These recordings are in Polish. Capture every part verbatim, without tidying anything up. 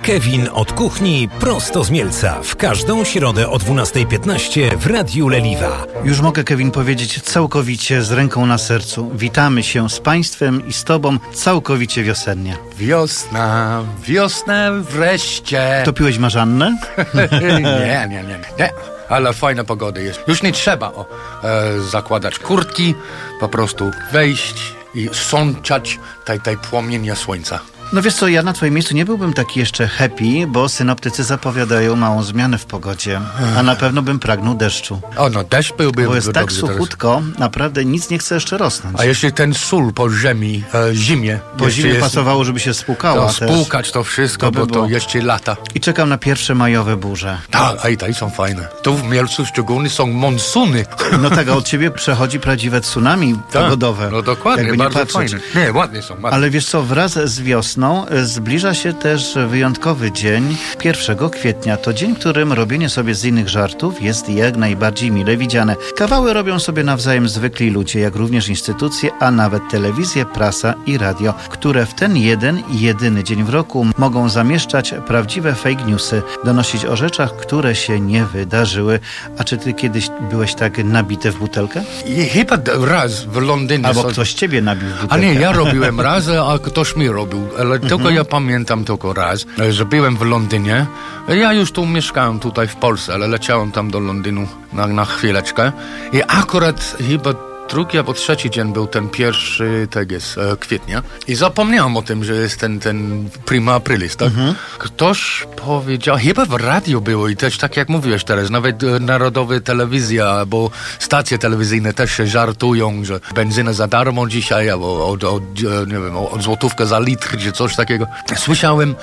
Kevin od kuchni prosto z Mielca. W każdą środę o dwunasta piętnaście w Radiu Leliwa. Już mogę, Kevin, powiedzieć całkowicie z ręką na sercu. Witamy się z Państwem i z Tobą całkowicie wiosennie. Wiosna, wiosna wreszcie. Topiłeś marzannę? nie, nie, nie, nie. Ale fajna pogoda jest. Już nie trzeba o, e, zakładać kurtki, po prostu wejść i sączać tej, tej płomienia słońca. No wiesz co, ja na Twoim miejscu nie byłbym taki jeszcze happy, bo synoptycy zapowiadają małą zmianę w pogodzie, a na pewno bym pragnął deszczu. O no, deszcz byłby... Bo jest by tak dobrze suchutko, teraz. Naprawdę nic nie chce jeszcze rosnąć. A jeśli ten sól po ziemi, e, zimie... Po zimie jest, pasowało, żeby się spłukała to spłukać to wszystko, to by bo było. To jeszcze lata. I czekam na pierwsze majowe burze. Tak, a i te są fajne. Tu w Mielcu szczególnie są monsuny. No tak, a od ciebie przechodzi prawdziwe tsunami tak, pogodowe. No dokładnie, jakby bardzo nie patrzeć. fajne. Nie, ładnie są. Ładnie. Ale wiesz co, wraz z wiosną zbliża Zbliża się też wyjątkowy dzień, pierwszego kwietnia. To dzień, w którym robienie sobie z innych żartów jest jak najbardziej mile widziane. Kawały robią sobie nawzajem zwykli ludzie, jak również instytucje, a nawet telewizje, prasa i radio, które w ten jeden i jedyny dzień w roku mogą zamieszczać prawdziwe fake newsy, donosić o rzeczach, które się nie wydarzyły. A czy ty kiedyś byłeś tak nabity w butelkę? I chyba raz w Londynie. Albo so... ktoś ciebie nabił w butelkę. A nie, ja robiłem raz, a ktoś mi robił. Ale tylko mhm. ja pamiętam tylko raz, że byłem w Londynie. Ja już tu mieszkałem tutaj w Polsce, ale leciałem tam do Londynu na, na chwileczkę. I akurat chyba drugi albo trzeci dzień był ten pierwszy tak jest, e, kwietnia. I zapomniałem o tym, że jest ten, ten prima aprilis, tak? Mhm. Ktoś powiedział, chyba w radiu było i też tak jak mówiłeś teraz, nawet e, narodowa telewizja, bo stacje telewizyjne też się żartują, że benzyna za darmo dzisiaj, albo od, od, nie wiem, od złotówkę za litr, czy coś takiego. Słyszałem,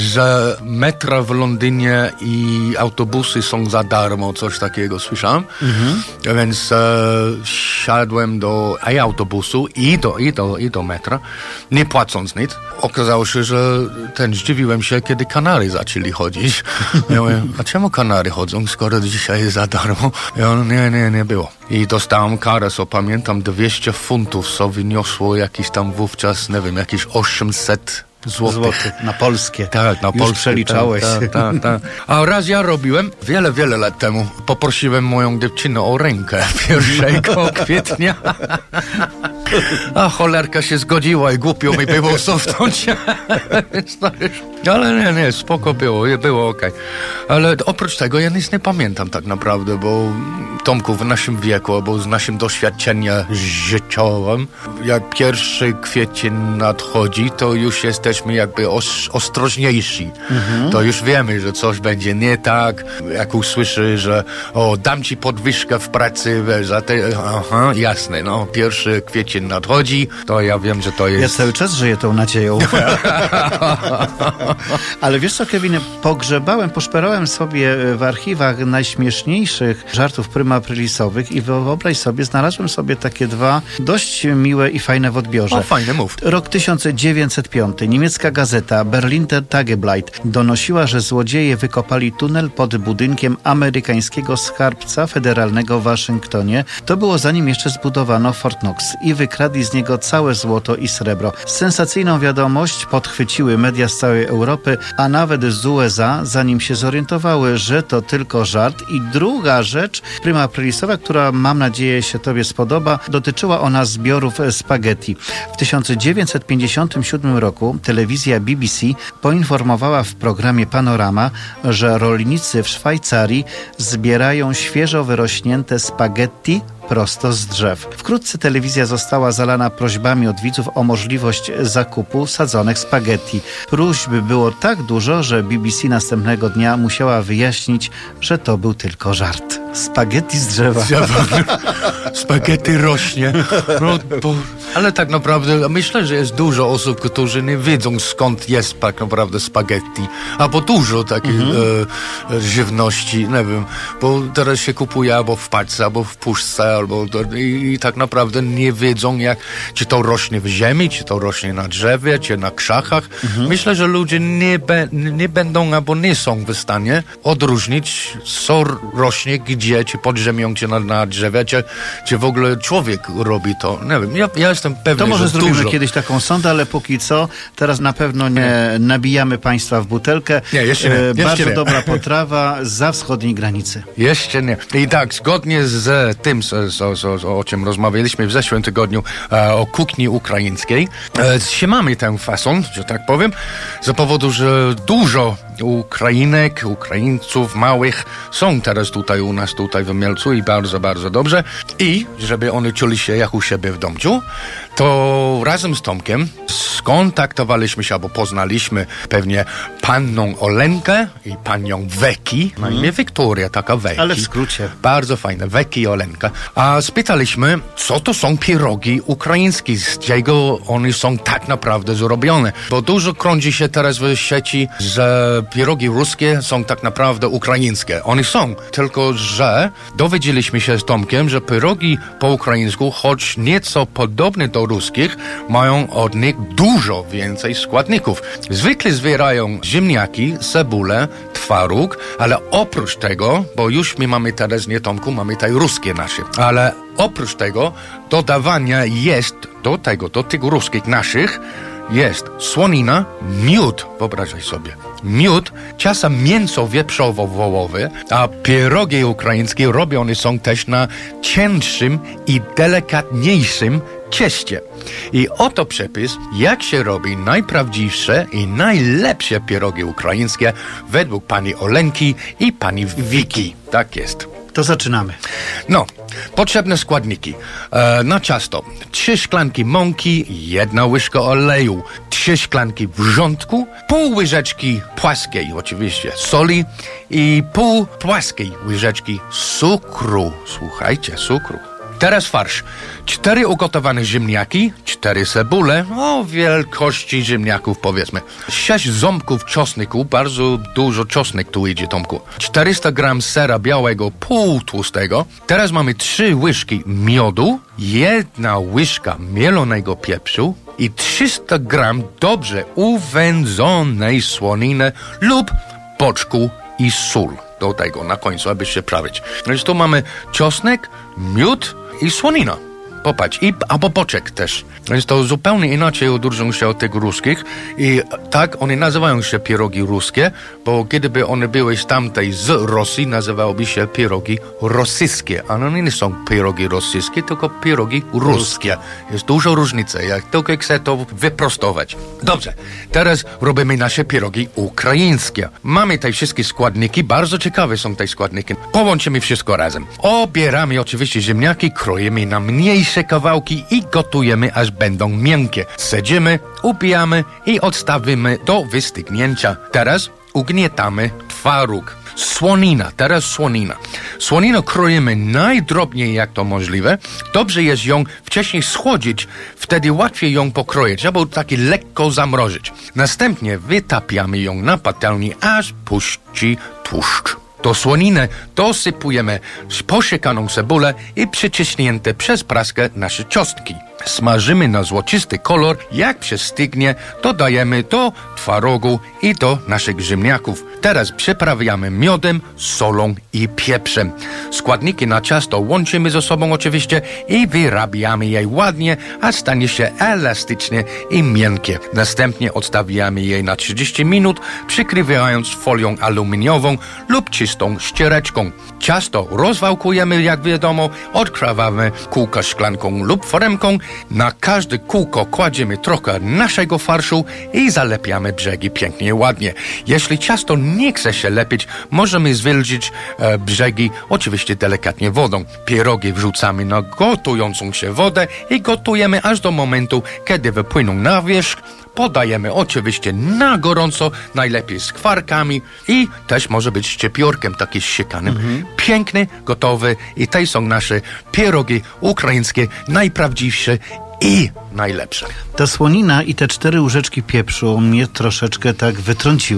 że metra w Londynie i autobusy są za darmo, coś takiego słyszałem. Mhm. Więc e, siadłem do i autobusu i do, i, do, i do metra, nie płacąc nic. Okazało się, że ten zdziwiłem się, kiedy Kanary zaczęli chodzić. Ja mówię, a czemu Kanary chodzą, skoro dzisiaj jest za darmo? Ja mówię, nie, nie, nie było. I dostałem karę, co pamiętam, dwieście funtów, co wyniosło jakiś tam wówczas, nie wiem, jakieś osiemset złotych. Złotych na polskie. Tak, na Już polskie. przeliczałeś. Tak, tak, tak. A raz ja robiłem, wiele, wiele lat temu, poprosiłem moją dziewczynę o rękę pierwszego kwietnia. A cholerka się zgodziła i głupio mi było cofnąć. Ale nie, nie, spoko było, było okej. Okay. Ale oprócz tego ja nic nie pamiętam tak naprawdę, bo Tomku, w naszym wieku, albo z naszym doświadczeniem życiowym, jak pierwszy kwiecień nadchodzi, to już jesteśmy jakby os- ostrożniejsi. Mhm. To już wiemy, że coś będzie nie tak. Jak usłyszy, że o, dam ci podwyżkę w pracy, wiesz, za te... Aha, jasne, no, pierwszy kwiecień nadchodzi, to ja wiem, że to jest... Ja cały czas żyję tą nadzieją. Ale wiesz co, Kevin, pogrzebałem, poszperałem sobie w archiwach najśmieszniejszych żartów prymaaprilisowych i wyobraź sobie, znalazłem sobie takie dwa dość miłe i fajne w odbiorze. O, fajne, mów. Rok tysiąc dziewięćset piąty. Niemiecka gazeta Berliner Tageblatt donosiła, że złodzieje wykopali tunel pod budynkiem amerykańskiego skarbca federalnego w Waszyngtonie. To było zanim jeszcze zbudowano Fort Knox i wykradli z niego całe złoto i srebro. Sensacyjną wiadomość podchwyciły media z całej Europy, a nawet z U S A, zanim się zorientowały, że to tylko żart. I druga rzecz, prima aprilisowa, która mam nadzieję się Tobie spodoba, dotyczyła ona zbiorów spaghetti. W tysiąc dziewięćset pięćdziesiątym siódmym roku telewizja B B C poinformowała w programie Panorama, że rolnicy w Szwajcarii zbierają świeżo wyrośnięte spaghetti prosto z drzew. Wkrótce telewizja została zalana prośbami od widzów o możliwość zakupu sadzonek spaghetti. Próśb było tak dużo, że B B C następnego dnia musiała wyjaśnić, że to był tylko żart. Spaghetti z drzewa. Spaghetti rośnie. No, bo... Ale tak naprawdę myślę, że jest dużo osób, którzy nie wiedzą, skąd jest tak naprawdę spaghetti. Albo dużo takiej mm-hmm. e, żywności, nie wiem, bo teraz się kupuje albo w paczce, albo w puszce, albo i, i tak naprawdę nie wiedzą, jak, czy to rośnie w ziemi, czy to rośnie na drzewie, czy na krzakach. Mm-hmm. Myślę, że ludzie nie, be, nie będą albo nie są w stanie odróżnić, co rośnie gdzie, czy pod ziemią, czy na, na drzewie, czy, czy w ogóle człowiek robi to. Nie wiem, ja, ja jestem pewny, To może że zrobimy dużo. kiedyś taką sondę, ale póki co, teraz na pewno nie nabijamy państwa w butelkę. Nie, jeszcze nie. E, Jeszcze Bardzo nie. dobra potrawa zza wschodniej granicy. Jeszcze nie. I tak, zgodnie z tym, z, z, z, o czym rozmawialiśmy w zeszłym tygodniu, e, o kuchni ukraińskiej, e, trzymamy tę fason, że tak powiem, z powodu, że dużo Ukrainek, Ukraińców małych są teraz tutaj u nas, tutaj w Mielcu i bardzo, bardzo dobrze. I żeby oni czuli się jak u siebie w domciu, to razem z Tomkiem skontaktowaliśmy się, albo poznaliśmy pewnie panną Olenkę i panią Weki, na imię Wiktoria, taka Weki. Ale w skrócie. Bardzo fajne, Weki i Olenka. A spytaliśmy, co to są pierogi ukraińskie, z czego one są tak naprawdę zrobione. Bo dużo krąży się teraz w sieci, że pierogi ruskie są tak naprawdę ukraińskie. One są, tylko że dowiedzieliśmy się z Tomkiem, że pierogi po ukraińsku, choć nieco podobne do ruskich, mają od nich dużo więcej składników. Zwykle zwierają ziemniaki, cebulę, twaróg, ale oprócz tego, bo już my mamy teraz, nie Tomku, mamy tutaj ruskie nasze, ale oprócz tego dodawania jest do tego, do tych ruskich naszych, jest słonina, miód, wyobrażaj sobie, miód, czasem mięso wieprzowo-wołowe, a pierogi ukraińskie robione są też na cięższym i delikatniejszym cieście. I oto przepis, jak się robi najprawdziwsze i najlepsze pierogi ukraińskie według pani Olenki i pani Wiki. Tak jest. To zaczynamy. No, potrzebne składniki. E, na ciasto trzy szklanki mąki, jedna łyżka oleju, trzy szklanki wrzątku, pół łyżeczki płaskiej, oczywiście, soli i pół płaskiej łyżeczki cukru. Słuchajcie, cukru. Teraz farsz. Cztery ugotowane ziemniaki, cztery cebule, o wielkości ziemniaków powiedzmy. Sześć ząbków czosnku, bardzo dużo czosnek tu idzie, Tomku. czterysta gram sera białego, półtłustego. Teraz mamy trzy łyżki miodu, jedna łyżka mielonego pieprzu i trzysta gram dobrze uwędzonej słoniny lub boczku i sól. Do tego na końcu, aby się prawić. Więc tu mamy czosnek, miód i słonina. Popatrz, i albo boczek też. Więc to zupełnie inaczej odróżnią się od tych ruskich i tak one nazywają się pierogi ruskie, bo gdyby one były z tamtej z Rosji, nazywałoby się pierogi rosyjskie, a one nie są pierogi rosyjskie, tylko pierogi ruskie. Jest dużo różnicy, jak tylko chcę to wyprostować. Dobrze, teraz robimy nasze pierogi ukraińskie. Mamy te wszystkie składniki, bardzo ciekawe są te składniki. Połączymy wszystko razem. Obieramy oczywiście ziemniaki, kroimy na mniejsze kawałki i gotujemy, aż będą miękkie. Sadzimy, upijamy i odstawimy do wystygnięcia. Teraz ugniatamy twaróg. Słonina, teraz słonina. Słoninę kroimy najdrobniej jak to możliwe. Dobrze jest ją wcześniej schłodzić, wtedy łatwiej ją pokroić, albo taki lekko zamrozić. Następnie wytapiamy ją na patelni, aż puści tłuszcz. Do słoniny dosypujemy posiekaną cebulę i przyciśnięte przez praskę nasze czosnki. Smażymy na złocisty kolor. Jak przestygnie, dodajemy do twarogu i do naszych ziemniaków. Teraz przyprawiamy miodem, solą i pieprzem. Składniki na ciasto łączymy ze sobą oczywiście i wyrabiamy je ładnie, a stanie się elastyczne i miękkie. Następnie odstawiamy je na trzydzieści minut, przykrywając folią aluminiową lub czystą ściereczką. Ciasto rozwałkujemy, jak wiadomo, odkrawamy kółka szklanką lub foremką. Na każde kółko kładziemy trochę naszego farszu i zalepiamy brzegi pięknie i ładnie. Jeśli ciasto nie chce się lepić, możemy zwilżyć e, brzegi oczywiście delikatnie wodą. Pierogi wrzucamy na gotującą się wodę i gotujemy aż do momentu, kiedy wypłyną na wierzch. Podajemy oczywiście na gorąco, najlepiej z kwarkami i też może być szczypiorkiem taki siekanym. Mhm. Piękny, gotowy i te są nasze pierogi ukraińskie, najprawdziwsze i najlepsze. Ta słonina i te cztery łyżeczki pieprzu mnie troszeczkę tak wytrąciły.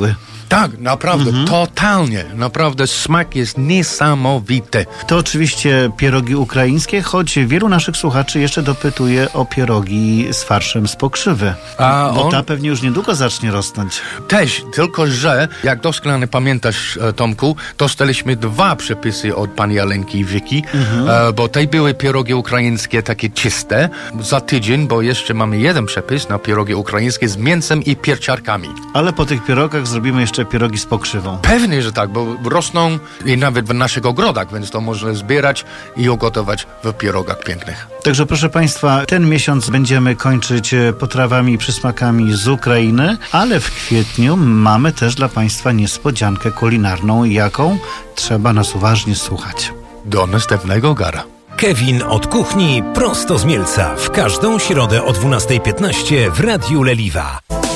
Tak, naprawdę, mhm. totalnie. Naprawdę smak jest niesamowity. To oczywiście pierogi ukraińskie, choć wielu naszych słuchaczy jeszcze dopytuje o pierogi z farszem z pokrzywy. A bo on... ta pewnie już niedługo zacznie rosnąć. Też, tylko że, jak doskonale pamiętasz, Tomku, dostaliśmy dwa przepisy od pani Alenki i Wiki, mhm. bo te były pierogi ukraińskie takie czyste. Za tydzień, bo jeszcze mamy jeden przepis na pierogi ukraińskie z mięsem i pieczarkami. Ale po tych pierogach zrobimy jeszcze pierogi z pokrzywą. Pewnie, że tak, bo rosną i nawet w naszych ogrodach, więc to można zbierać i ugotować w pierogach pięknych. Także proszę Państwa, ten miesiąc będziemy kończyć potrawami i przysmakami z Ukrainy, ale w kwietniu mamy też dla Państwa niespodziankę kulinarną, jaką trzeba nas uważnie słuchać. Do następnego gara. Kevin od kuchni prosto z Mielca w każdą środę o dwunasta piętnaście w Radiu Leliwa.